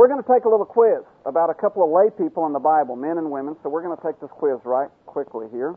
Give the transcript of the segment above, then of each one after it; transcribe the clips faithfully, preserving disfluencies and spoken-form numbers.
we're going to take a little quiz about a couple of lay people in the Bible, men and women. So we're going to take this quiz right quickly here.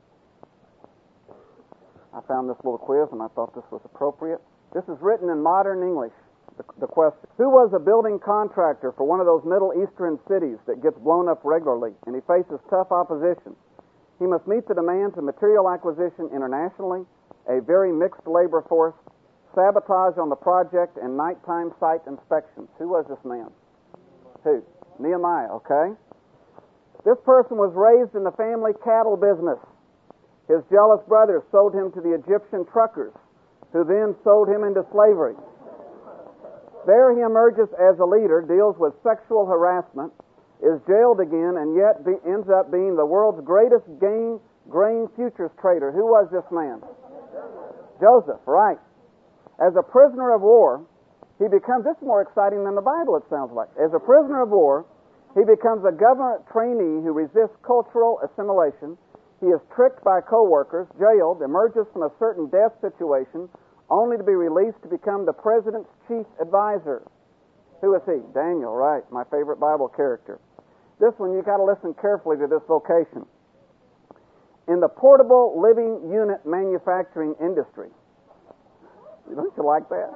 I found this little quiz and I thought this was appropriate. This is written in modern English. The, the question: who was a building contractor for one of those Middle Eastern cities that gets blown up regularly, and he faces tough opposition? He must meet the demands of material acquisition internationally, a very mixed labor force, sabotage on the project, and nighttime site inspections. Who was this man? Who? Nehemiah, okay? This person was raised in the family cattle business. His jealous brothers sold him to the Egyptian truckers, who then sold him into slavery. There he emerges as a leader, deals with sexual harassment, is jailed again, and yet be, ends up being the world's greatest gain, grain futures trader. Who was this man? Joseph, right. As a prisoner of war, he becomes, this is more exciting than the Bible, it sounds like. As a prisoner of war, he becomes a government trainee who resists cultural assimilation. He is tricked by co-workers, jailed, emerges from a certain death situation, only to be released to become the president's chief advisor. Who is he? Daniel, right, my favorite Bible character. This one, you've got to listen carefully to this vocation. In the portable living unit manufacturing industry. Don't you like that?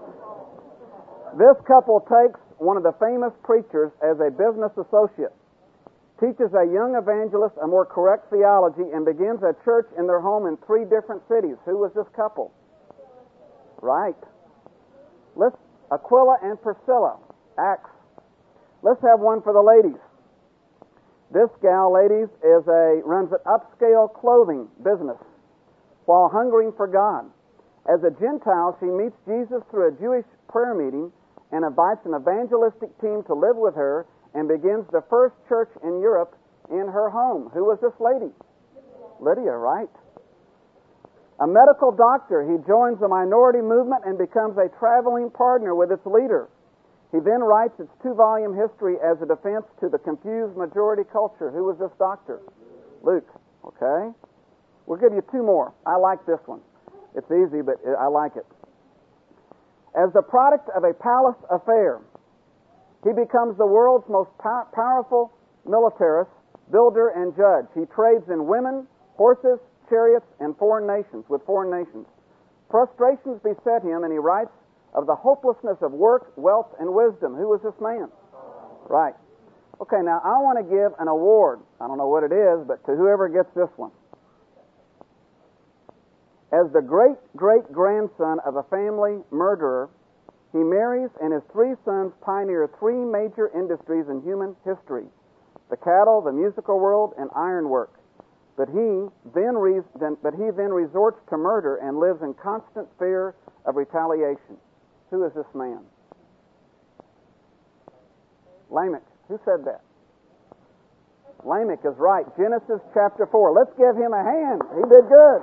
This couple takes one of the famous preachers as a business associate, teaches a young evangelist a more correct theology, and begins a church in their home in three different cities. Who was this couple? Right. Let's Aquila and Priscilla, Acts. Let's have one for the ladies. This gal, ladies, is a runs an upscale clothing business while hungering for God. As a Gentile, she meets Jesus through a Jewish prayer meeting and invites an evangelistic team to live with her and begins the first church in Europe in her home. Who was this lady? Lydia, right? A medical doctor, he joins the minority movement and becomes a traveling partner with its leader. He then writes its two-volume history as a defense to the confused majority culture. Who was this doctor? Luke. Okay. We'll give you two more. I like this one. It's easy, but I like it. As the product of a palace affair, he becomes the world's most pow- powerful militarist, builder, and judge. He trades in women, horses, chariots, and foreign nations, with foreign nations. Frustrations beset him, and he writes of the hopelessness of work, wealth, and wisdom. Who was this man? Right. Okay, now I want to give an award. I don't know what it is, but to whoever gets this one. As the great-great-grandson of a family murderer, he marries, and his three sons pioneer three major industries in human history: the cattle, the musical world, and ironwork. But he then re- but he then resorts to murder and lives in constant fear of retaliation. Who is this man? Lamech. Who said that? Lamech is right. Genesis chapter four. Let's give him a hand. He did good.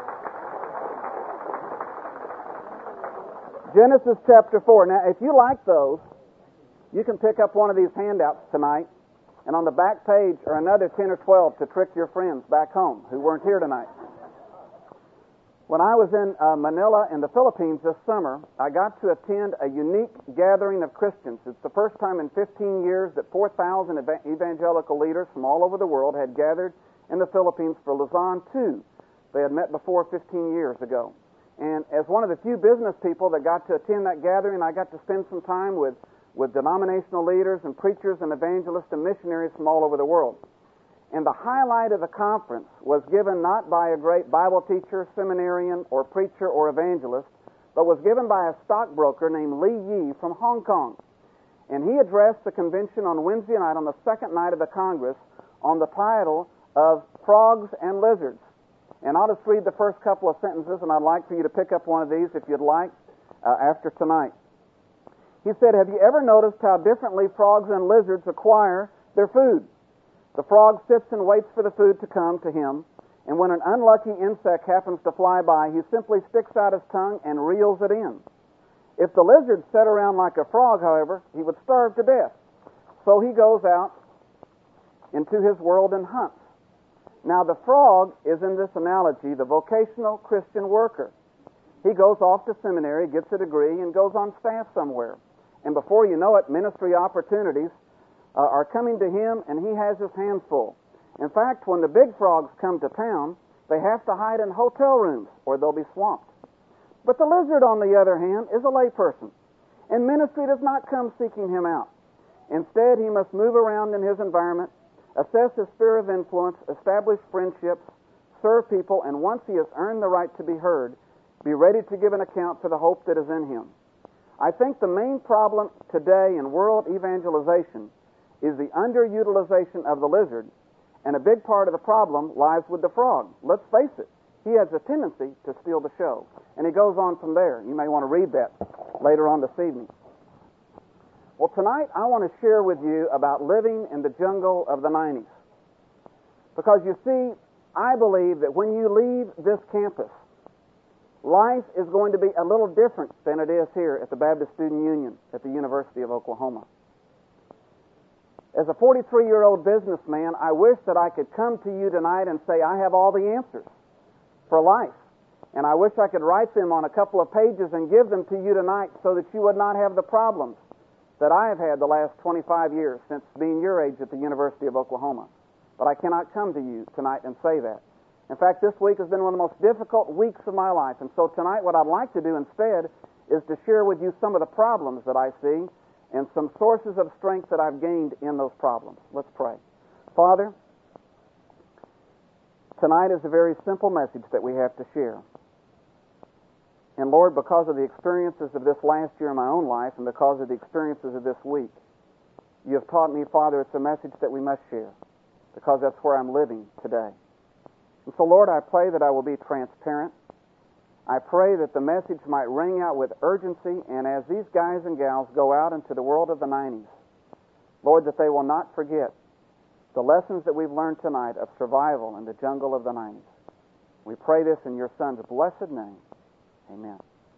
Genesis chapter four. Now, if you like those, you can pick up one of these handouts tonight. And on the back page are another ten or twelve to trick your friends back home who weren't here tonight. When I was in uh, Manila in the Philippines this summer, I got to attend a unique gathering of Christians. It's the first time in fifteen years that four thousand ev- evangelical leaders from all over the world had gathered in the Philippines for Luzon two. They had met before fifteen years ago. And as one of the few business people that got to attend that gathering, I got to spend some time with with denominational leaders and preachers and evangelists and missionaries from all over the world. And the highlight of the conference was given not by a great Bible teacher, seminarian, or preacher or evangelist, but was given by a stockbroker named Li Yi from Hong Kong. And he addressed the convention on Wednesday night, on the second night of the Congress, on the title of Frogs and Lizards. And I'll just read the first couple of sentences, and I'd like for you to pick up one of these if you'd like uh, after tonight. He said, "Have you ever noticed how differently frogs and lizards acquire their food? The frog sits and waits for the food to come to him, and when an unlucky insect happens to fly by, he simply sticks out his tongue and reels it in. If the lizard sat around like a frog, however, he would starve to death. So he goes out into his world and hunts. Now the frog is, in this analogy, the vocational Christian worker. He goes off to seminary, gets a degree, and goes on staff somewhere. And before you know it, ministry opportunities uh, are coming to him, and he has his hands full. In fact, when the big frogs come to town, they have to hide in hotel rooms or they'll be swamped. But the lizard, on the other hand, is a layperson, and ministry does not come seeking him out. Instead, he must move around in his environment, assess his sphere of influence, establish friendships, serve people, and once he has earned the right to be heard, be ready to give an account for the hope that is in him. I think the main problem today in world evangelization is the underutilization of the lizard, and a big part of the problem lies with the frog. Let's face it, he has a tendency to steal the show. And he goes on from there. You may want to read that later on this evening. Well, tonight I want to share with you about living in the jungle of the nineties. Because you see, I believe that when you leave this campus, life is going to be a little different than it is here at the Baptist Student Union at the University of Oklahoma. As a forty-three-year-old businessman, I wish that I could come to you tonight and say I have all the answers for life. And I wish I could write them on a couple of pages and give them to you tonight so that you would not have the problems that I have had the last twenty-five years since being your age at the University of Oklahoma. But I cannot come to you tonight and say that. In fact, this week has been one of the most difficult weeks of my life. And so tonight what I'd like to do instead is to share with you some of the problems that I see and some sources of strength that I've gained in those problems. Let's pray. Father, tonight is a very simple message that we have to share. And Lord, because of the experiences of this last year in my own life and because of the experiences of this week, you have taught me, Father, it's a message that we must share because that's where I'm living today. And so, Lord, I pray that I will be transparent. I pray that the message might ring out with urgency, and as these guys and gals go out into the world of the nineties, Lord, that they will not forget the lessons that we've learned tonight of survival in the jungle of the nineties. We pray this in your Son's blessed name. Amen.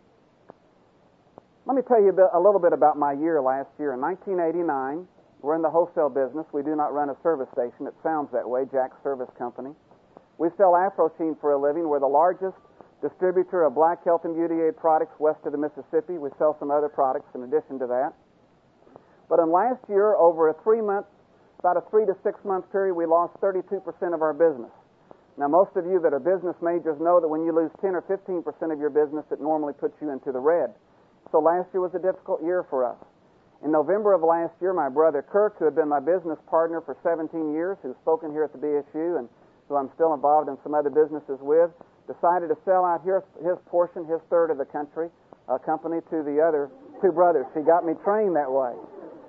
Let me tell you a, bit, a little bit about my year last year. In nineteen eighty-nine, we're in the wholesale business. We do not run a service station. It sounds that way, Jack's Service Company. We sell Afro-Sheen for a living. We're the largest distributor of black health and beauty aid products west of the Mississippi. We sell some other products in addition to that. But in last year, over a three-month, about a three to six-month period, we lost thirty-two percent of our business. Now, most of you that are business majors know that when you lose ten or fifteen percent of your business, it normally puts you into the red. So last year was a difficult year for us. In November of last year, my brother Kirk, who had been my business partner for seventeen years, who's spoken here at the B S U and who I'm still involved in some other businesses with, decided to sell out his, his portion, his third of the country, a company to the other two brothers. He got me trained that way.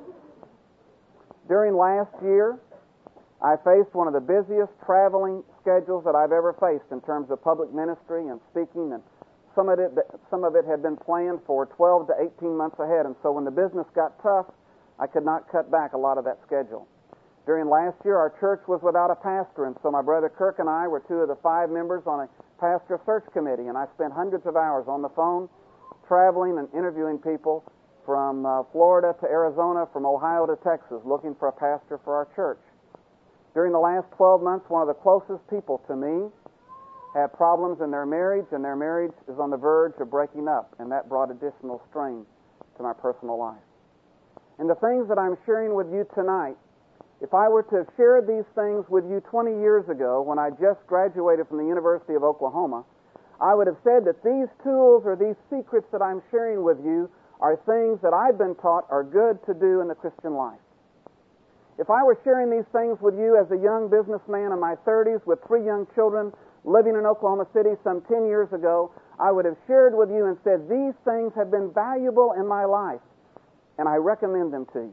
During last year, I faced one of the busiest traveling schedules that I've ever faced in terms of public ministry and speaking, and some of it, some of it had been planned for twelve to eighteen months ahead, and so when the business got tough, I could not cut back a lot of that schedule. During last year, our church was without a pastor, and so my brother Kirk and I were two of the five members on a pastor search committee, and I spent hundreds of hours on the phone traveling and interviewing people from uh, Florida to Arizona, from Ohio to Texas, looking for a pastor for our church. During the last twelve months, one of the closest people to me had problems in their marriage, and their marriage is on the verge of breaking up, and that brought additional strain to my personal life. And the things that I'm sharing with you tonight, if I were to have shared these things with you twenty years ago when I just graduated from the University of Oklahoma, I would have said that these tools or these secrets that I'm sharing with you are things that I've been taught are good to do in the Christian life. If I were sharing these things with you as a young businessman in my thirties with three young children living in Oklahoma City some ten years ago, I would have shared with you and said, these things have been valuable in my life, and I recommend them to you.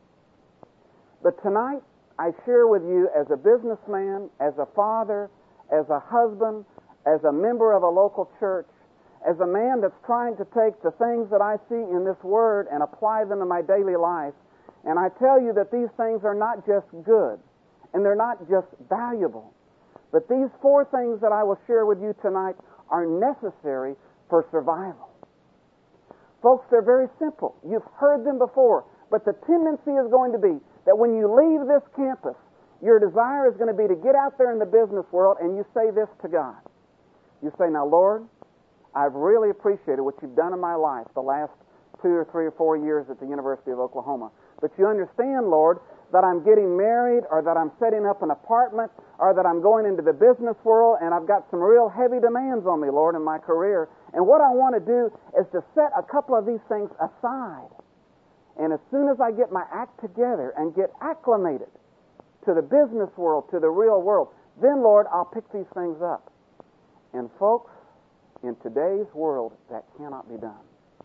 But tonight, I share with you as a businessman, as a father, as a husband, as a member of a local church, as a man that's trying to take the things that I see in this Word and apply them in my daily life. And I tell you that these things are not just good, and they're not just valuable, but these four things that I will share with you tonight are necessary for survival. Folks, they're very simple. You've heard them before, but the tendency is going to be that when you leave this campus, your desire is going to be to get out there in the business world and you say this to God. You say, now, Lord, I've really appreciated what you've done in my life the last two or three or four years at the University of Oklahoma. But you understand, Lord, that I'm getting married, or that I'm setting up an apartment, or that I'm going into the business world, and I've got some real heavy demands on me, Lord, in my career. And what I want to do is to set a couple of these things aside. And as soon as I get my act together and get acclimated to the business world, to the real world, then, Lord, I'll pick these things up. And folks, in today's world, that cannot be done.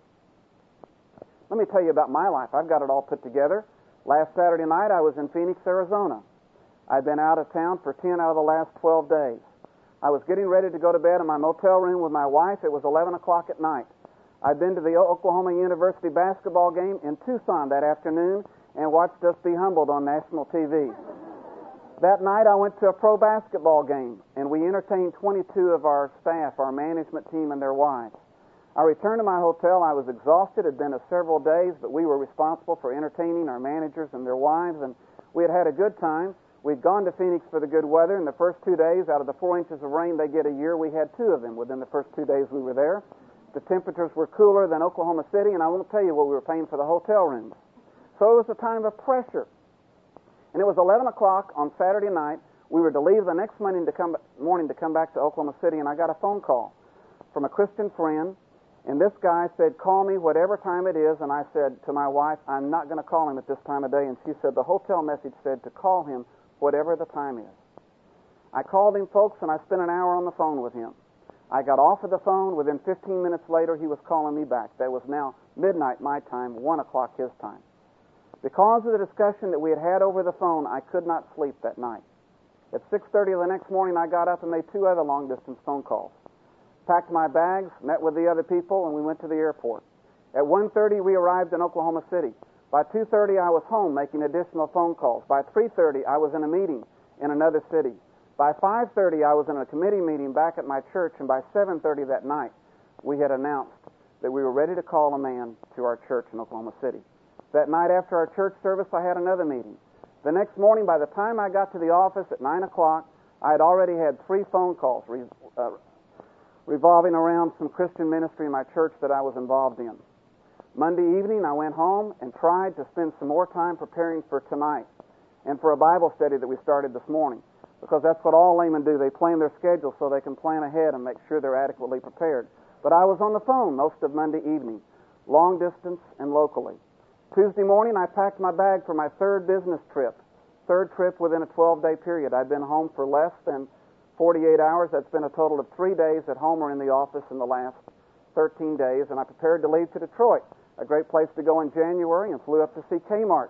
Let me tell you about my life. I've got it all put together. Last Saturday night, I was in Phoenix, Arizona. I'd been out of town for ten out of the last twelve days. I was getting ready to go to bed in my motel room with my wife. It was eleven o'clock at night. I'd been to the Oklahoma University basketball game in Tucson that afternoon and watched us be humbled on national T V. That night, I went to a pro basketball game, and we entertained twenty-two of our staff, our management team, and their wives. I returned to my hotel. I was exhausted. It had been a several days, but we were responsible for entertaining our managers and their wives, and we had had a good time. We'd gone to Phoenix for the good weather, and the first two days, out of the four inches of rain they get a year, we had two of them within the first two days we were there. The temperatures were cooler than Oklahoma City, and I won't tell you what we were paying for the hotel rooms. So it was a time of pressure. And it was eleven o'clock on Saturday night. We were to leave the next morning to come, morning to come back to Oklahoma City, and I got a phone call from a Christian friend. And this guy said, call me whatever time it is. And I said to my wife, I'm not going to call him at this time of day. And she said, the hotel message said to call him whatever the time is. I called him, folks, and I spent an hour on the phone with him. I got off of the phone. Within fifteen minutes later, he was calling me back. That was now midnight my time, one o'clock his time. Because of the discussion that we had had over the phone, I could not sleep that night. At six thirty the next morning, I got up and made two other long-distance phone calls. Packed my bags, met with the other people, and we went to the airport. At one thirty, we arrived in Oklahoma City. By two thirty, I was home making additional phone calls. By three thirty, I was in a meeting in another city. By five thirty, I was in a committee meeting back at my church, and by seven thirty that night, we had announced that we were ready to call a man to our church in Oklahoma City. That night after our church service, I had another meeting. The next morning, by the time I got to the office at nine o'clock, I had already had three phone calls re- uh, revolving around some Christian ministry in my church that I was involved in. Monday evening, I went home and tried to spend some more time preparing for tonight and for a Bible study that we started this morning, because that's what all laymen do. They plan their schedule so they can plan ahead and make sure they're adequately prepared. But I was on the phone most of Monday evening, long distance and locally. Tuesday morning, I packed my bag for my third business trip, third trip within a twelve-day period. I'd been home for less than forty-eight hours. That's been a total of three days at home or in the office in the last thirteen days, and I prepared to leave to Detroit, a great place to go in January, and flew up to see Kmart.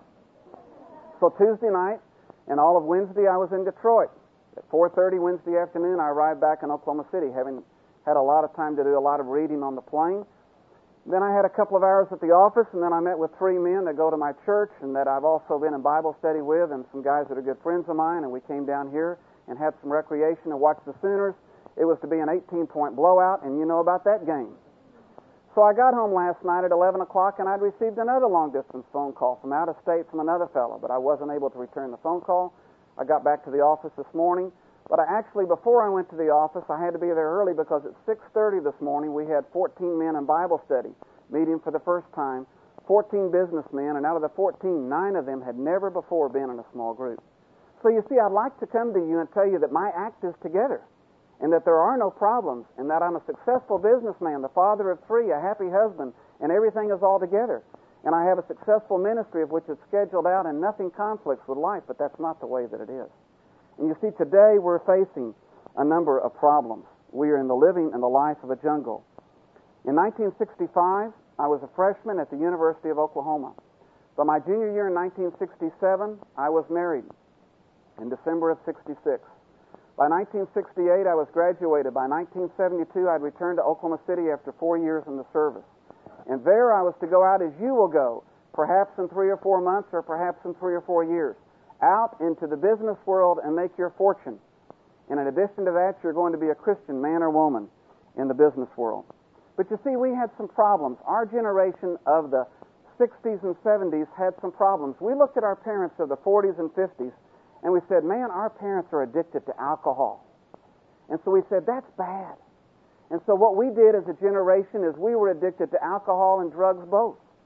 So Tuesday night and all of Wednesday, I was in Detroit. At four thirty Wednesday afternoon, I arrived back in Oklahoma City, having had a lot of time to do a lot of reading on the plane. Then I had a couple of hours at the office, and then I met with three men that go to my church and that I've also been in Bible study with, and some guys that are good friends of mine, and we came down here and had some recreation and watched the Sooners. It was to be an eighteen-point blowout, and you know about that game. So I got home last night at eleven o'clock, and I'd received another long-distance phone call from out of state from another fellow, but I wasn't able to return the phone call. I got back to the office this morning, but I actually, before I went to the office, I had to be there early because at six thirty this morning, we had fourteen men in Bible study meeting for the first time, fourteen businessmen, and out of the fourteen, nine of them had never before been in a small group. So you see, I'd like to come to you and tell you that my act is together, and that there are no problems, and that I'm a successful businessman, the father of three, a happy husband, and everything is all together. And I have a successful ministry of which is scheduled out, and nothing conflicts with life, but that's not the way that it is. And you see, today we're facing a number of problems. We are in the living and the life of a jungle. In nineteen sixty-five, I was a freshman at the University of Oklahoma. By my junior year in nineteen sixty-seven, I was married in December of sixty-six. By nineteen sixty-eight, I was graduated. By nineteen seventy-two, I'd returned to Oklahoma City after four years in the service. And there I was to go out as you will go, perhaps in three or four months or perhaps in three or four years, out into the business world and make your fortune. And in addition to that, you're going to be a Christian man or woman in the business world. But you see, we had some problems. Our generation of the sixties and seventies had some problems. We looked at our parents of the forties and fifties, and we said, man, our parents are addicted to alcohol. And so we said, that's bad. And so what we did as a generation is we were addicted to alcohol and drugs both.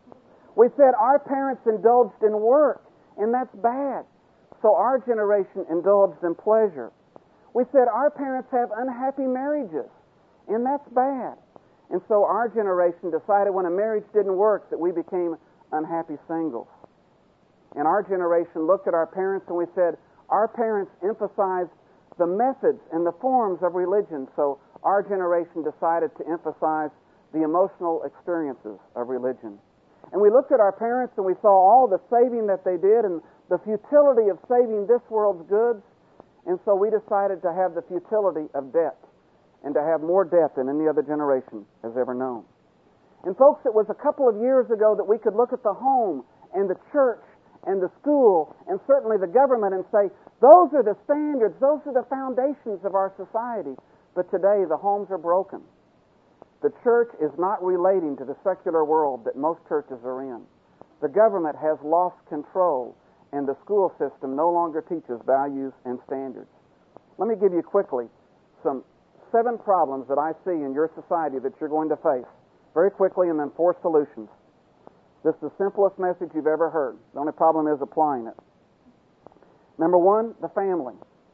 We said our parents indulged in work, and that's bad. So our generation indulged in pleasure. We said our parents have unhappy marriages, and that's bad. And so our generation decided when a marriage didn't work that we became unhappy singles. And our generation looked at our parents and we said, our parents emphasized the methods and the forms of religion, so our generation decided to emphasize the emotional experiences of religion. And we looked at our parents and we saw all the saving that they did and the futility of saving this world's goods, and so we decided to have the futility of debt and to have more debt than any other generation has ever known. And folks, it was a couple of years ago that we could look at the home and the church and the school and certainly the government and say, those are the standards, those are the foundations of our society. But today the homes are broken. The church is not relating to the secular world that most churches are in. The government has lost control, and the school system no longer teaches values and standards. Let me give you quickly some seven problems that I see in your society that you're going to face, very quickly, and then four solutions. This is the simplest message you've ever heard. The only problem is applying it. Number one, the family.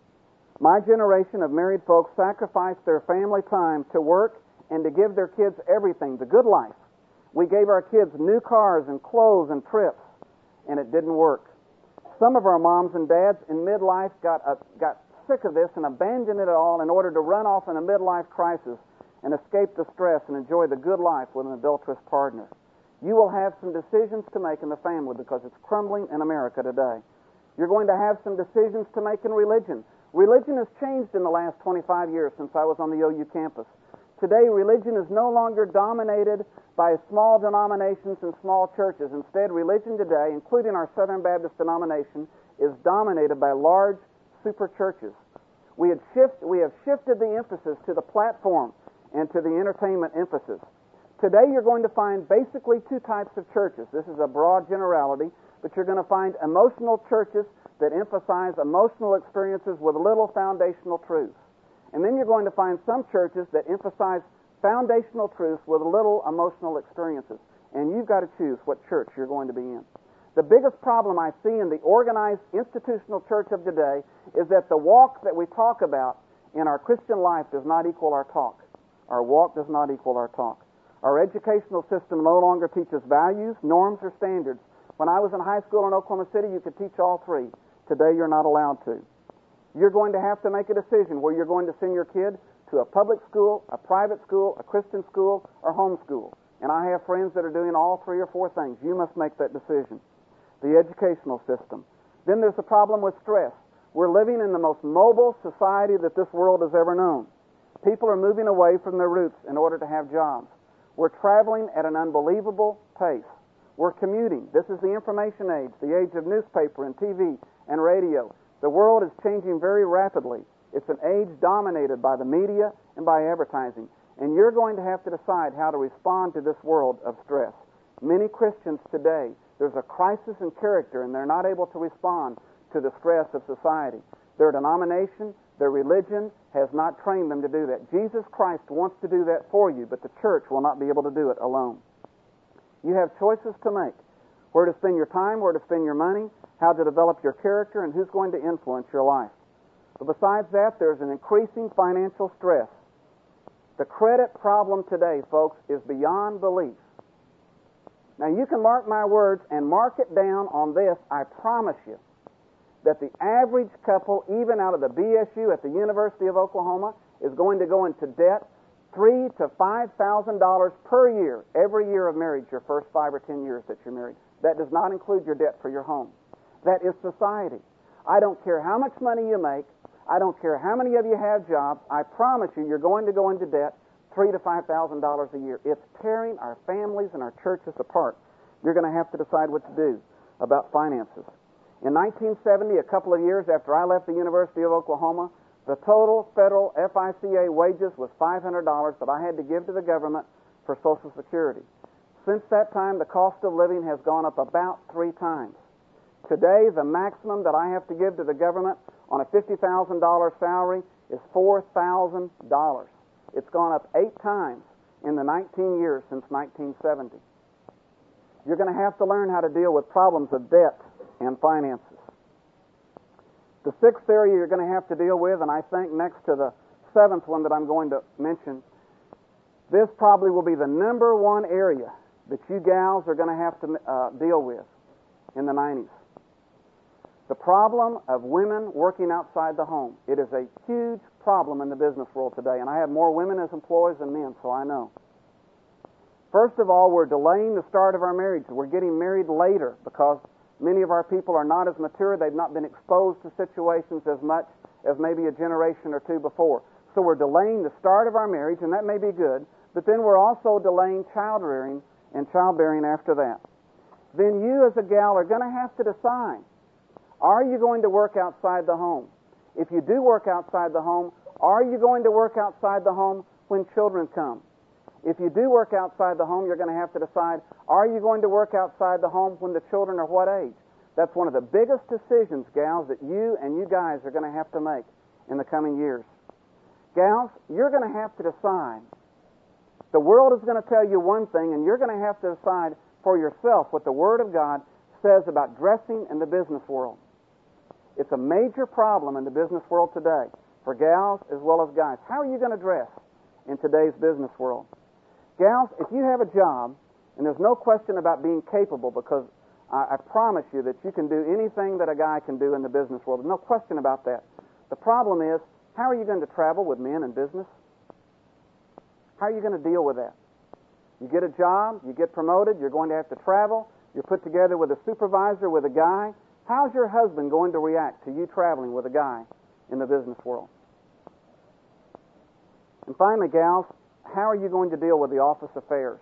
My generation of married folks sacrificed their family time to work and to give their kids everything, the good life. We gave our kids new cars and clothes and trips, and it didn't work. Some of our moms and dads in midlife got a, got sick of this and abandoned it all in order to run off in a midlife crisis and escape the stress and enjoy the good life with an adulterous partner. You will have some decisions to make in the family because it's crumbling in America today. You're going to have some decisions to make in religion. Religion has changed in the last twenty-five years since I was on the O U campus. Today, religion is no longer dominated by small denominations and small churches. Instead, religion today, including our Southern Baptist denomination, is dominated by large super churches. We have, shift, we have shifted the emphasis to the platform and to the entertainment emphasis. Today, you're going to find basically two types of churches. This is a broad generality, but you're going to find emotional churches that emphasize emotional experiences with little foundational truth. And then you're going to find some churches that emphasize foundational truths with little emotional experiences. And you've got to choose what church you're going to be in. The biggest problem I see in the organized institutional church of today is that the walk that we talk about in our Christian life does not equal our talk. Our walk does not equal our talk. Our educational system no longer teaches values, norms, or standards. When I was in high school in Oklahoma City, you could teach all three. Today, you're not allowed to. You're going to have to make a decision where you're going to send your kid to a public school, a private school, a Christian school, or homeschool. And I have friends that are doing all three or four things. You must make that decision. The educational system. Then there's the problem with stress. We're living in the most mobile society that this world has ever known. People are moving away from their roots in order to have jobs. We're traveling at an unbelievable pace. We're commuting. This is the information age, the age of newspaper and T V and radio. The world is changing very rapidly. It's an age dominated by the media and by advertising. And you're going to have to decide how to respond to this world of stress. Many Christians today, there's a crisis in character and they're not able to respond to the stress of society. Their denomination, their religion has not trained them to do that. Jesus Christ wants to do that for you, but the church will not be able to do it alone. You have choices to make. Where to spend your time, where to spend your money, how to develop your character, and who's going to influence your life. But besides that, there's an increasing financial stress. The credit problem today, folks, is beyond belief. Now, you can mark my words and mark it down on this. I promise you that the average couple, even out of the B S U at the University of Oklahoma, is going to go into debt three to five thousand dollars per year, every year of marriage, your first five or ten years that you're married. That does not include your debt for your home. That is society. I don't care how much money you make. I don't care how many of you have jobs. I promise you, you're going to go into debt three to five thousand dollars a year. It's tearing our families and our churches apart. You're going to have to decide what to do about finances. In nineteen seventy, a couple of years after I left the University of Oklahoma, the total federal F I C A wages was five hundred dollars that I had to give to the government for Social Security. Since that time, the cost of living has gone up about three times. Today, the maximum that I have to give to the government on a fifty thousand dollars salary is four thousand dollars. It's gone up eight times in the nineteen years since nineteen seventy. you're going to have to learn how to deal with problems of debt and finances. The sixth area you're going to have to deal with, and I think next to the seventh one that I'm going to mention, this probably will be the number one area that you gals are going to have to uh, deal with in the nineties. The problem of women working outside the home. It is a huge problem in the business world today, and I have more women as employees than men, so I know. First of all, we're delaying the start of our marriage. We're getting married later because many of our people are not as mature. They've not been exposed to situations as much as maybe a generation or two before. So we're delaying the start of our marriage, and that may be good, but then we're also delaying child rearing and childbearing after that. Then you as a gal are going to have to decide, are you going to work outside the home? If you do work outside the home, are you going to work outside the home when children come? If you do work outside the home, you're going to have to decide, are you going to work outside the home when the children are what age? That's one of the biggest decisions, gals, that you and you guys are going to have to make in the coming years. Gals, you're going to have to decide. The world is going to tell you one thing, and you're going to have to decide for yourself what the Word of God says about dressing in the business world. It's a major problem in the business world today, for gals as well as guys. How are you going to dress in today's business world? Gals, if you have a job, and there's no question about being capable, because I, I promise you that you can do anything that a guy can do in the business world. There's no question about that. The problem is, how are you going to travel with men in business? How are you going to deal with that? You get a job, you get promoted, you're going to have to travel, you're put together with a supervisor, with a guy. How's your husband going to react to you traveling with a guy in the business world? And finally, gals, how are you going to deal with the office affairs?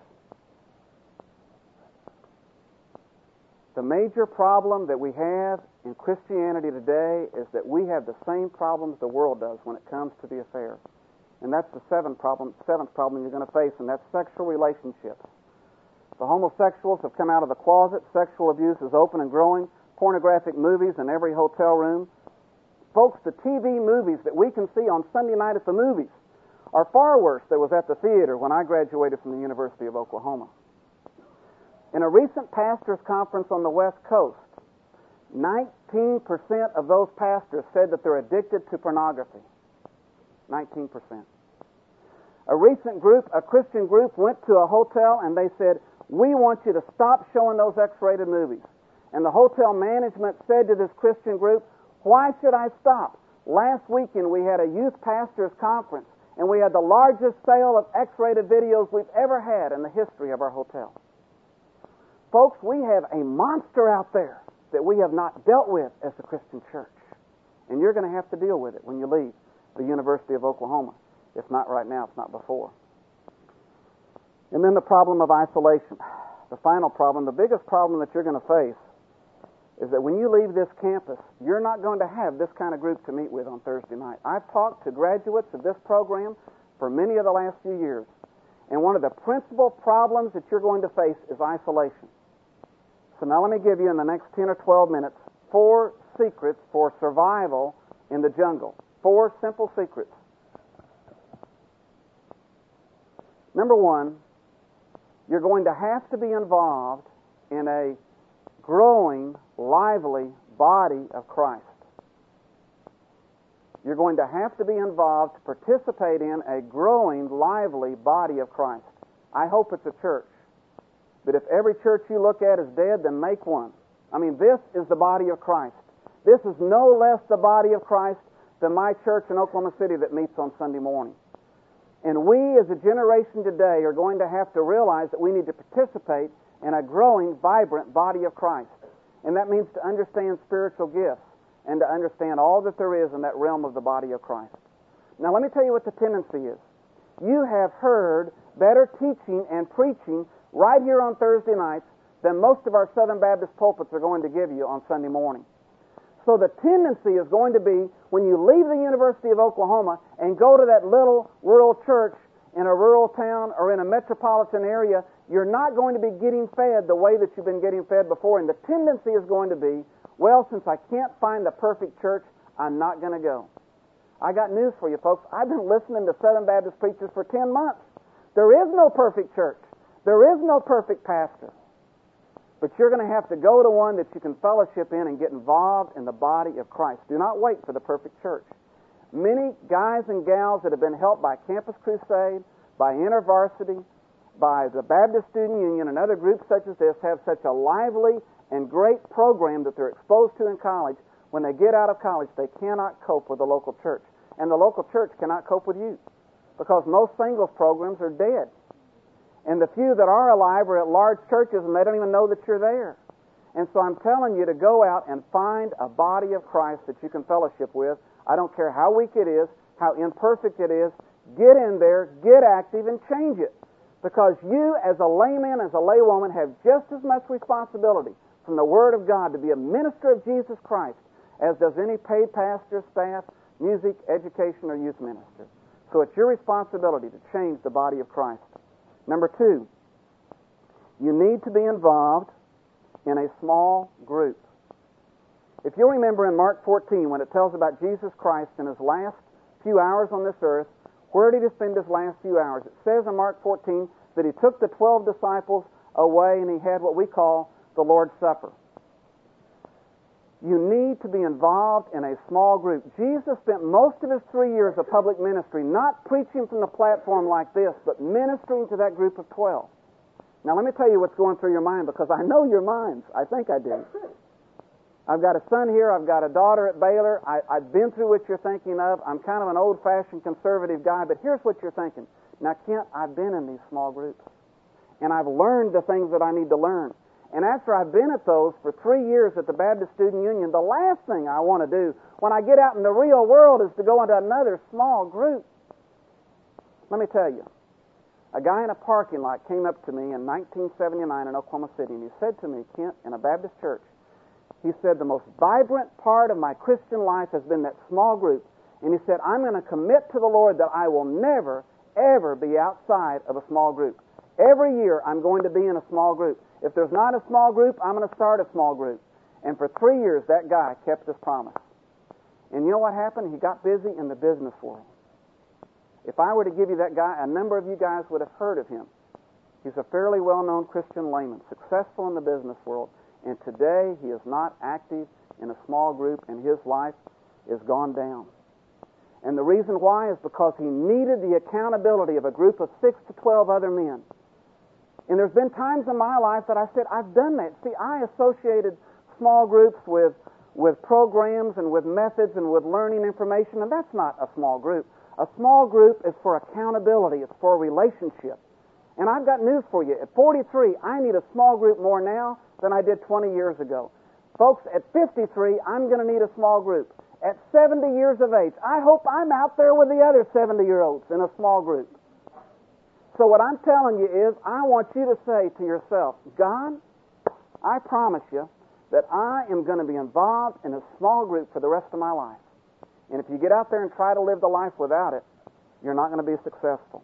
The major problem that we have in Christianity today is that we have the same problems the world does when it comes to the affairs. And that's the seventh problem, seventh problem you're going to face, and that's sexual relationships. The homosexuals have come out of the closet. Sexual abuse is open and growing. Pornographic movies in every hotel room. Folks, the T V movies that we can see on Sunday night at the movies are far worse than was at the theater when I graduated from the University of Oklahoma. In a recent pastors' conference on the West Coast, nineteen percent of those pastors said that they're addicted to pornography. nineteen percent. A recent group, a Christian group, went to a hotel and they said, we want you to stop showing those X-rated movies. And the hotel management said to this Christian group, why should I stop? Last weekend we had a youth pastors' conference and we had the largest sale of X-rated videos we've ever had in the history of our hotel. Folks, we have a monster out there that we have not dealt with as the Christian church. And you're going to have to deal with it when you leave the University of Oklahoma. If not right now, if not before. And then the problem of isolation. The final problem, the biggest problem that you're going to face is that when you leave this campus, you're not going to have this kind of group to meet with on Thursday night. I've talked to graduates of this program for many of the last few years, and one of the principal problems that you're going to face is isolation. So now let me give you in the next ten or twelve minutes four secrets for survival in the jungle. Four simple secrets. Number one, you're going to have to be involved in a growing, lively body of Christ. You're going to have to be involved to participate in a growing, lively body of Christ. I hope it's a church. But if every church you look at is dead, then make one. I mean, this is the body of Christ. This is no less the body of Christ than my church in Oklahoma City that meets on Sunday morning. And we as a generation today are going to have to realize that we need to participate in a growing, vibrant body of Christ. And that means to understand spiritual gifts and to understand all that there is in that realm of the body of Christ. Now let me tell you what the tendency is. You have heard better teaching and preaching right here on Thursday nights than most of our Southern Baptist pulpits are going to give you on Sunday morning. So the tendency is going to be when you leave the University of Oklahoma and go to that little rural church in a rural town or in a metropolitan area, you're not going to be getting fed the way that you've been getting fed before. And the tendency is going to be, well, since I can't find the perfect church, I'm not going to go. I got news for you, folks. I've been listening to Southern Baptist preachers for ten months. There is no perfect church. There is no perfect pastor. But you're going to have to go to one that you can fellowship in and get involved in the body of Christ. Do not wait for the perfect church. Many guys and gals that have been helped by Campus Crusade, by InterVarsity, by the Baptist Student Union and other groups such as this have such a lively and great program that they're exposed to in college. When they get out of college, they cannot cope with the local church. And the local church cannot cope with you because most singles programs are dead. And the few that are alive are at large churches and they don't even know that you're there. And so I'm telling you to go out and find a body of Christ that you can fellowship with. I don't care how weak it is, how imperfect it is. Get in there, get active, and change it. Because you, as a layman, as a laywoman, have just as much responsibility from the Word of God to be a minister of Jesus Christ as does any paid pastor, staff, music, education, or youth minister. So it's your responsibility to change the body of Christ. Number two, you need to be involved in a small group. If you'll remember in Mark fourteen, when it tells about Jesus Christ in His last few hours on this earth, where did He spend His last few hours? It says in Mark fourteen that He took the twelve disciples away and He had what we call the Lord's Supper. You need to be involved in a small group. Jesus spent most of His three years of public ministry not preaching from the platform like this, but ministering to that group of twelve. Now let me tell you what's going through your mind, because I know your minds. I think I do. I've got a son here. I've got a daughter at Baylor. I, I've been through what you're thinking of. I'm kind of an old-fashioned conservative guy, but here's what you're thinking. Now, Kent, I've been in these small groups, and I've learned the things that I need to learn. And after I've been at those for three years at the Baptist Student Union, the last thing I want to do when I get out in the real world is to go into another small group. Let me tell you, a guy in a parking lot came up to me in nineteen seventy-nine in Oklahoma City, and he said to me, Kent, in a Baptist church, he said, the most vibrant part of my Christian life has been that small group. And he said, I'm going to commit to the Lord that I will never, ever be outside of a small group. Every year I'm going to be in a small group. If there's not a small group, I'm going to start a small group. And for three years, that guy kept his promise. And you know what happened? He got busy in the business world. If I were to give you that guy, a number of you guys would have heard of him. He's a fairly well-known Christian layman, successful in the business world. And today, he is not active in a small group, and his life is gone down. And the reason why is because he needed the accountability of a group of six to twelve other men. And there's been times in my life that I said, I've done that. See, I associated small groups with, with programs and with methods and with learning information, and that's not a small group. A small group is for accountability. It's for a relationship. And I've got news for you. At forty-three, I need a small group more now than I did twenty years ago. Folks, at fifty-three, I'm going to need a small group. At seventy years of age, I hope I'm out there with the other seventy-year-olds in a small group. So what I'm telling you is, I want you to say to yourself, God, I promise you that I am going to be involved in a small group for the rest of my life. And if you get out there and try to live the life without it, you're not going to be successful.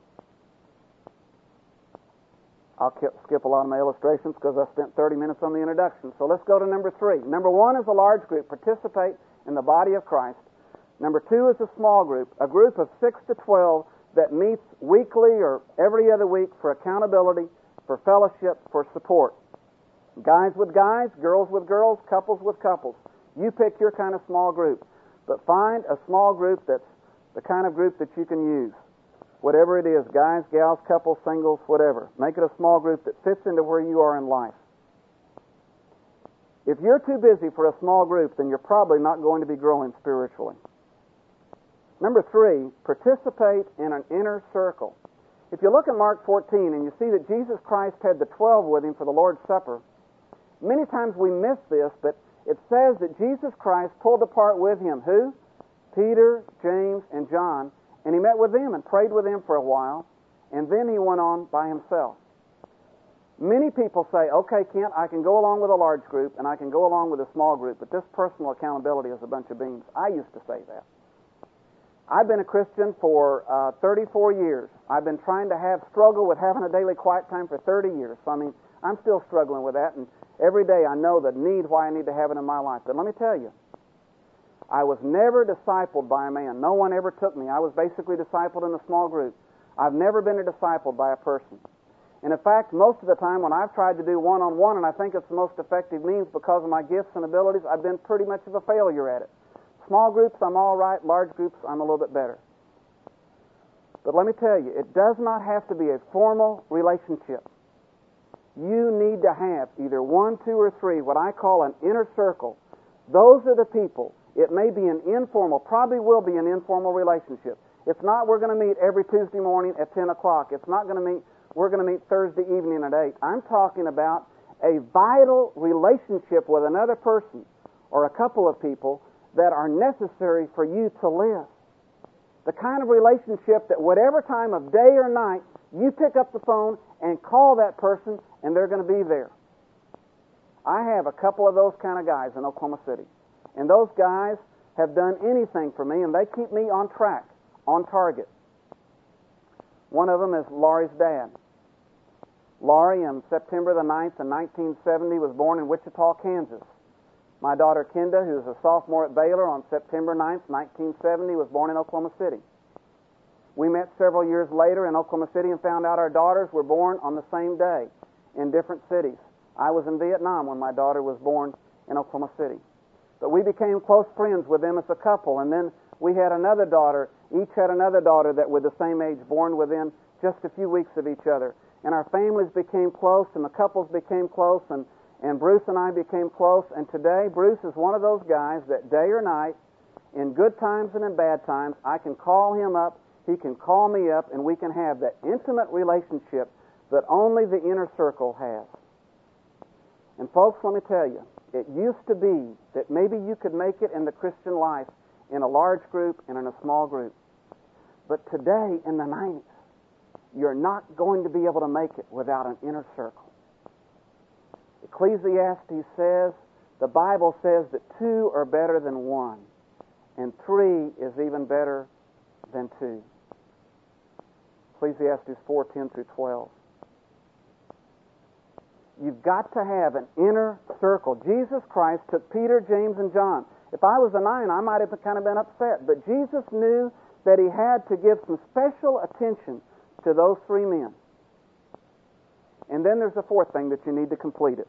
I'll skip a lot of my illustrations because I spent thirty minutes on the introduction. So let's go to number three. Number one is a large group. Participate in the body of Christ. Number two is a small group, a group of six to twelve that meets weekly or every other week for accountability, for fellowship, for support. Guys with guys, girls with girls, couples with couples. You pick your kind of small group. But find a small group that's the kind of group that you can use. Whatever it is, guys, gals, couples, singles, whatever. Make it a small group that fits into where you are in life. If you're too busy for a small group, then you're probably not going to be growing spiritually. Number three, participate in an inner circle. If you look at Mark fourteen and you see that Jesus Christ had the twelve with Him for the Lord's Supper, many times we miss this, but it says that Jesus Christ pulled apart with Him who? Peter, James, and John. And He met with them and prayed with them for a while, and then He went on by Himself. Many people say, okay, Kent, I can go along with a large group and I can go along with a small group, but this personal accountability is a bunch of beans. I used to say that. I've been a Christian for uh, thirty-four years. I've been trying to have struggle with having a daily quiet time for thirty years. So, I mean, I'm still struggling with that, and every day I know the need why I need to have it in my life. But let me tell you, I was never discipled by a man. No one ever took me. I was basically discipled in a small group. I've never been a discipled by a person. And in fact, most of the time when I've tried to do one-on-one, and I think it's the most effective means because of my gifts and abilities, I've been pretty much of a failure at it. Small groups, I'm all right. Large groups, I'm a little bit better. But let me tell you, it does not have to be a formal relationship. You need to have either one, two, or three, what I call an inner circle. Those are the people. It may be an informal, probably will be an informal relationship. It's not we're going to meet every Tuesday morning at ten o'clock. It's not going to meet, we're going to meet Thursday evening at eight. I'm talking about a vital relationship with another person or a couple of people that are necessary for you to live. The kind of relationship that whatever time of day or night, you pick up the phone and call that person and they're going to be there. I have a couple of those kind of guys in Oklahoma City. And those guys have done anything for me, and they keep me on track, on target. One of them is Laurie's dad. Laurie, on September the ninth in nineteen seventy, was born in Wichita, Kansas. My daughter Kenda, who's a sophomore at Baylor, on September ninth, nineteen seventy, was born in Oklahoma City. We met several years later in Oklahoma City and found out our daughters were born on the same day in different cities. I was in Vietnam when my daughter was born in Oklahoma City. But we became close friends with them as a couple, and then we had another daughter. Each had another daughter that were the same age, born within just a few weeks of each other. And our families became close, and the couples became close, and, and Bruce and I became close. And today, Bruce is one of those guys that day or night, in good times and in bad times, I can call him up, he can call me up, and we can have that intimate relationship that only the inner circle has. And folks, let me tell you, it used to be that maybe you could make it in the Christian life in a large group and in a small group. But today, in the nineties, you're not going to be able to make it without an inner circle. Ecclesiastes says, the Bible says that two are better than one, and three is even better than two. Ecclesiastes four, ten through twelve. You've got to have an inner circle. Jesus Christ took Peter, James, and John. If I was a nine, I might have kind of been upset. But Jesus knew that he had to give some special attention to those three men. And then there's a fourth thing that you need to complete it.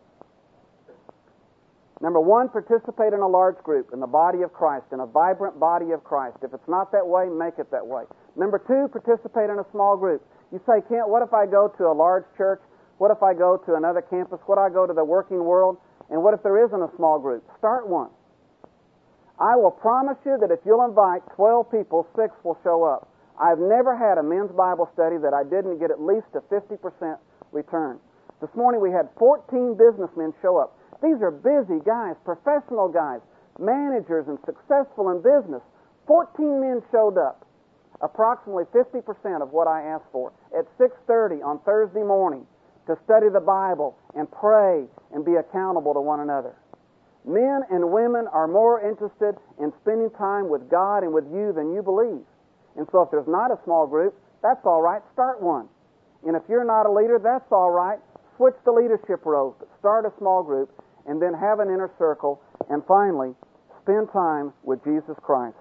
Number one, participate in a large group, in the body of Christ, in a vibrant body of Christ. If it's not that way, make it that way. Number two, participate in a small group. You say, Kent, what if I go to a large church? What if I go to another campus? What if I go to the working world? And what if there isn't a small group? Start one. I will promise you that if you'll invite twelve people, six will show up. I've never had a men's Bible study that I didn't get at least a fifty percent return. This morning we had fourteen businessmen show up. These are busy guys, professional guys, managers and successful in business. fourteen men showed up. Approximately fifty percent of what I asked for. At six thirty on Thursday morning, to study the Bible and pray and be accountable to one another. Men and women are more interested in spending time with God and with you than you believe. And so if there's not a small group, that's all right, start one. And if you're not a leader, that's all right, switch the leadership roles, but start a small group and then have an inner circle. And finally, spend time with Jesus Christ.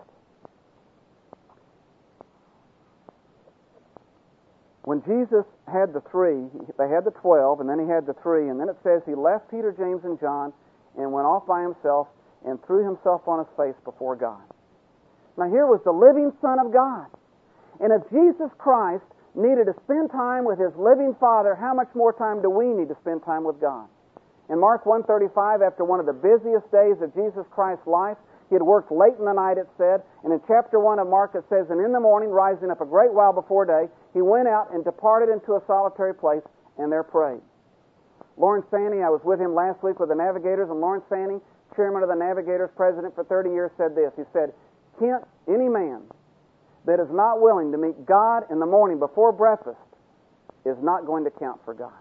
When Jesus had the three, they had the twelve, and then he had the three, and then it says he left Peter, James, and John and went off by himself and threw himself on his face before God. Now here was the living Son of God. And if Jesus Christ needed to spend time with his living Father, how much more time do we need to spend time with God? In Mark one thirty-five, after one of the busiest days of Jesus Christ's life, he had worked late in the night, it said, and in chapter one of Mark it says, and in the morning, rising up a great while before day, he went out and departed into a solitary place, and there prayed. Lawrence Sanny, I was with him last week with the Navigators, and Lawrence Sanny, chairman of the Navigators, president for thirty years, said this. He said, Kent, any man that is not willing to meet God in the morning before breakfast is not going to count for God.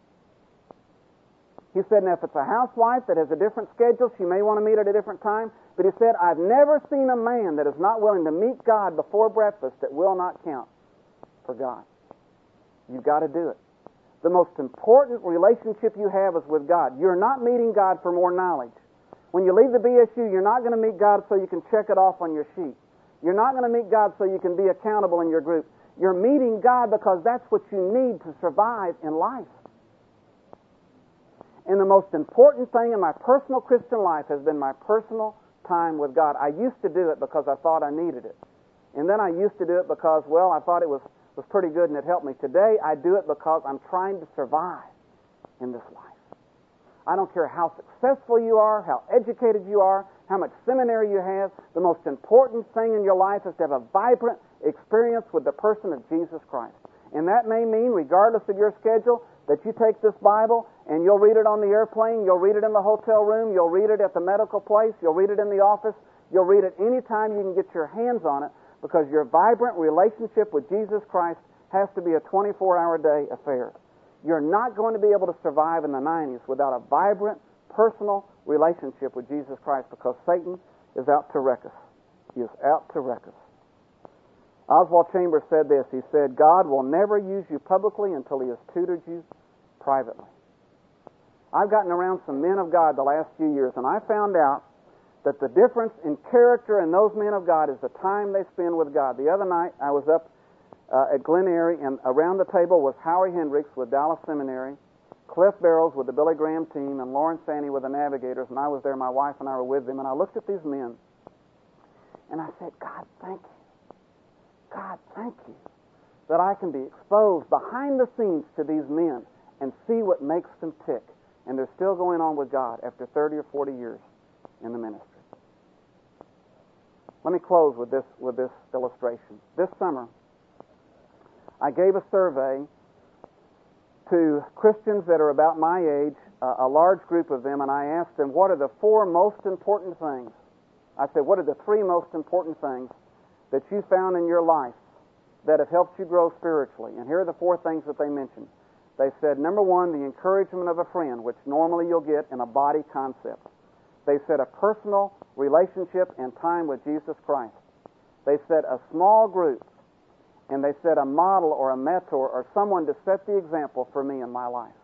He said, now if it's a housewife that has a different schedule, she may want to meet at a different time. But he said, I've never seen a man that is not willing to meet God before breakfast that will not count for God. You've got to do it. The most important relationship you have is with God. You're not meeting God for more knowledge. When you leave the B S U, you're not going to meet God so you can check it off on your sheet. You're not going to meet God so you can be accountable in your group. You're meeting God because that's what you need to survive in life. And the most important thing in my personal Christian life has been my personal time with God. I used to do it because I thought I needed it. And then I used to do it because, well, I thought it was, was pretty good and it helped me. Today, I do it because I'm trying to survive in this life. I don't care how successful you are, how educated you are, how much seminary you have. The most important thing in your life is to have a vibrant experience with the person of Jesus Christ. And that may mean, regardless of your schedule, that you take this Bible and you'll read it on the airplane, you'll read it in the hotel room, you'll read it at the medical place, you'll read it in the office, you'll read it any time you can get your hands on it, because your vibrant relationship with Jesus Christ has to be a twenty-four hour day affair. You're not going to be able to survive in the nineties without a vibrant, personal relationship with Jesus Christ, because Satan is out to wreck us. He is out to wreck us. Oswald Chambers said this. He said, God will never use you publicly until He has tutored you privately. I've gotten around some men of God the last few years, and I found out that the difference in character in those men of God is the time they spend with God. The other night, I was up uh, at Glen Eyrie, and around the table was Howie Hendricks with Dallas Seminary, Cliff Barrows with the Billy Graham team, and Lawrence Sandy with the Navigators, and I was there, my wife and I were with them, and I looked at these men, and I said, God, thank you. God, thank you that I can be exposed behind the scenes to these men and see what makes them tick. And they're still going on with God after thirty or forty years in the ministry. Let me close with this, with this illustration. This summer, I gave a survey to Christians that are about my age, uh, a large group of them, and I asked them, what are the four most important things? I said, what are the three most important things that you found in your life that have helped you grow spiritually? And here are the four things that they mentioned. They said, number one, the encouragement of a friend, which normally you'll get in a body concept. They said a personal relationship and time with Jesus Christ. They said a small group. And they said a model or a mentor or someone to set the example for me in my life.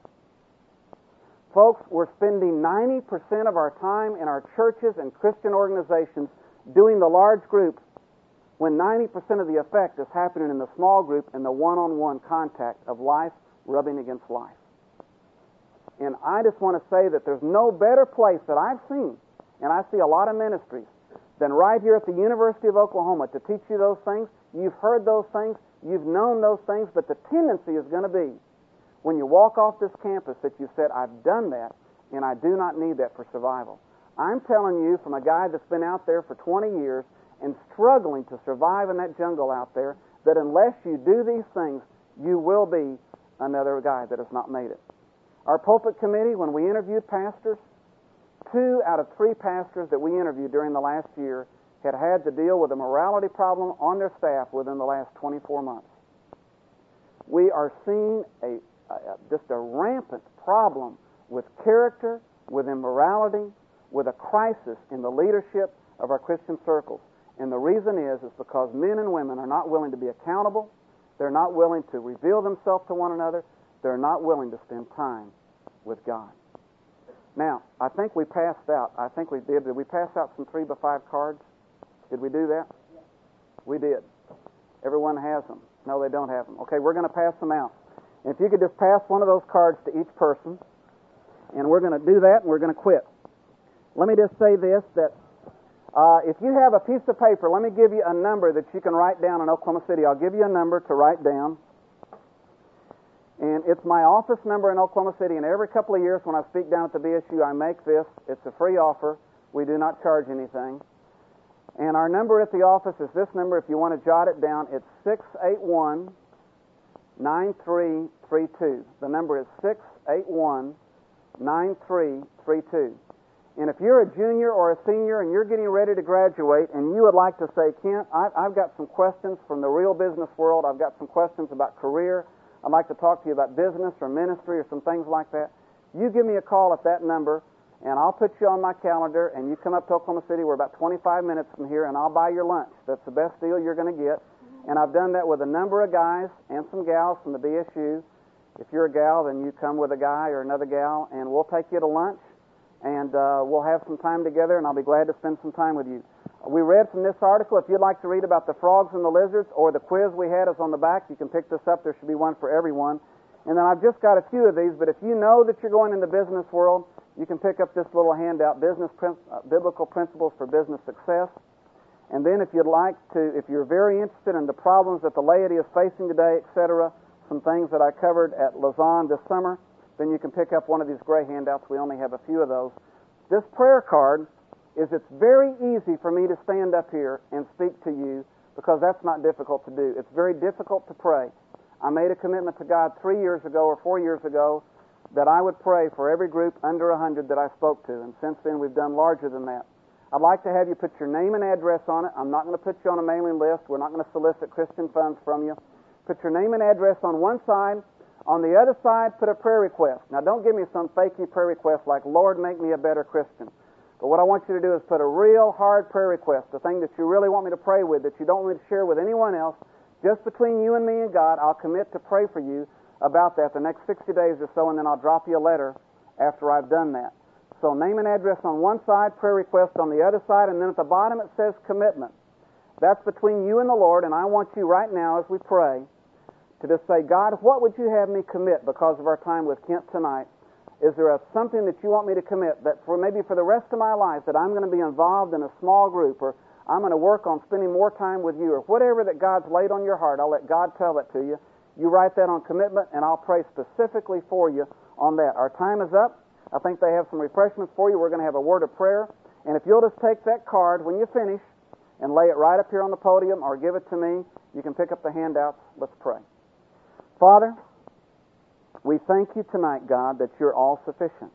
Folks, we're spending ninety percent of our time in our churches and Christian organizations doing the large group, when ninety percent of the effect is happening in the small group and the one-on-one contact of life rubbing against life. And I just want to say that there's no better place that I've seen, and I see a lot of ministries, than right here at the University of Oklahoma to teach you those things. You've heard those things, you've known those things, but the tendency is going to be, when you walk off this campus, that you said, I've done that, and I do not need that for survival. I'm telling you, from a guy that's been out there for twenty years and struggling to survive in that jungle out there, that unless you do these things, you will be another guy that has not made it. Our pulpit committee, when we interviewed pastors, two out of three pastors that we interviewed during the last year had had to deal with a morality problem on their staff within the last twenty-four months. We are seeing a, a just a rampant problem with character, with immorality, with a crisis in the leadership of our Christian circles. And the reason is, is because men and women are not willing to be accountable. They're not willing to reveal themselves to one another. They're not willing to spend time with God. Now, I think we passed out. I think we did. Did we pass out some three by five cards? Did we do that? We did. Everyone has them. No, they don't have them. Okay, we're going to pass them out. And if you could just pass one of those cards to each person, and we're going to do that, and we're going to quit. Let me just say this, that uh, if you have a piece of paper, let me give you a number that you can write down in Oklahoma City. I'll give you a number to write down. And it's my office number in Oklahoma City, and every couple of years when I speak down at the B S U, I make this. It's a free offer. We do not charge anything. And our number at the office is this number. If you want to jot it down, it's six eight one, nine three three two. The number is six eight one, nine three three two. And if you're a junior or a senior and you're getting ready to graduate and you would like to say, Kent, I, I've got some questions from the real business world. I've got some questions about career. I'd like to talk to you about business or ministry or some things like that. You give me a call at that number, and I'll put you on my calendar, and you come up to Oklahoma City. We're about twenty-five minutes from here, and I'll buy your lunch. That's the best deal you're going to get. And I've done that with a number of guys and some gals from the B S U. If you're a gal, then you come with a guy or another gal, and we'll take you to lunch, and uh, we'll have some time together, and I'll be glad to spend some time with you. we read from this article. If you'd like to read about the frogs and the lizards, or the quiz we had is on the back, you can pick this up. There should be one for everyone. And then I've just got a few of these, but if you know that you're going in the business world, you can pick up this little handout, Business Prin- uh, Biblical Principles for Business Success. And then if you'd like to, if you're very interested in the problems that the laity is facing today, et cetera, some things that I covered at Lausanne this summer, then you can pick up one of these gray handouts. We only have a few of those. This prayer card is it's very easy for me to stand up here and speak to you because that's not difficult to do. It's very difficult to pray. I made a commitment to God three years ago or four years ago that I would pray for every group under a hundred that I spoke to, and since then we've done larger than that. I'd like to have you put your name and address on it. I'm not going to put you on a mailing list. We're not going to solicit Christian funds from you. Put your name and address on one side. On the other side, put a prayer request. Now, don't give me some fakey prayer request like, Lord, make me a better Christian. But what I want you to do is put a real hard prayer request, the thing that you really want me to pray with, that you don't want me to share with anyone else, just between you and me and God. I'll commit to pray for you about that the next sixty days or so, and then I'll drop you a letter after I've done that. So name and address on one side, prayer request on the other side, and then at the bottom it says commitment. That's between you and the Lord, and I want you right now as we pray to just say, God, what would you have me commit because of our time with Kent tonight? Is there a, something that you want me to commit that for maybe for the rest of my life that I'm going to be involved in a small group, or I'm going to work on spending more time with you, or whatever that God's laid on your heart? I'll let God tell that to you. You write that on commitment, and I'll pray specifically for you on that. Our time is up. I think they have some refreshments for you. We're going to have a word of prayer. And if you'll just take that card when you finish and lay it right up here on the podium or give it to me, you can pick up the handouts. Let's pray. Father, we thank you tonight, God, that you're all-sufficient.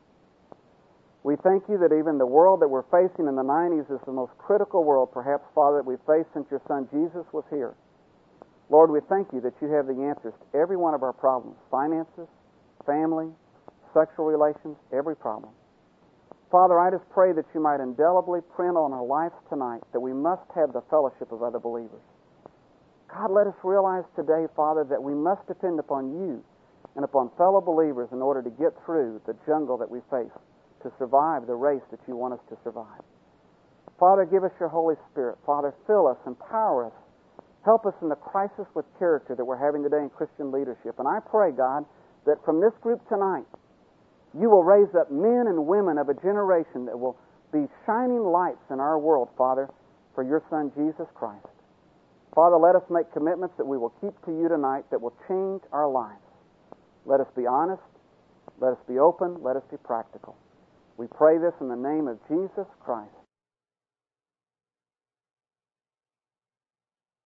We thank you that even the world that we're facing in the nineties is the most critical world, perhaps, Father, that we've faced since your Son Jesus was here. Lord, we thank you that you have the answers to every one of our problems: finances, family, sexual relations, every problem. Father, I just pray that you might indelibly print on our lives tonight that we must have the fellowship of other believers. God, let us realize today, Father, that we must depend upon you and upon fellow believers in order to get through the jungle that we face, to survive the race that you want us to survive. Father, give us your Holy Spirit. Father, fill us, empower us. Help us in the crisis with character that we're having today in Christian leadership. And I pray, God, that from this group tonight, you will raise up men and women of a generation that will be shining lights in our world, Father, for your Son, Jesus Christ. Father, let us make commitments that we will keep to you tonight that will change our lives. Let us be honest. Let us be open. Let us be practical. We pray this in the name of Jesus Christ.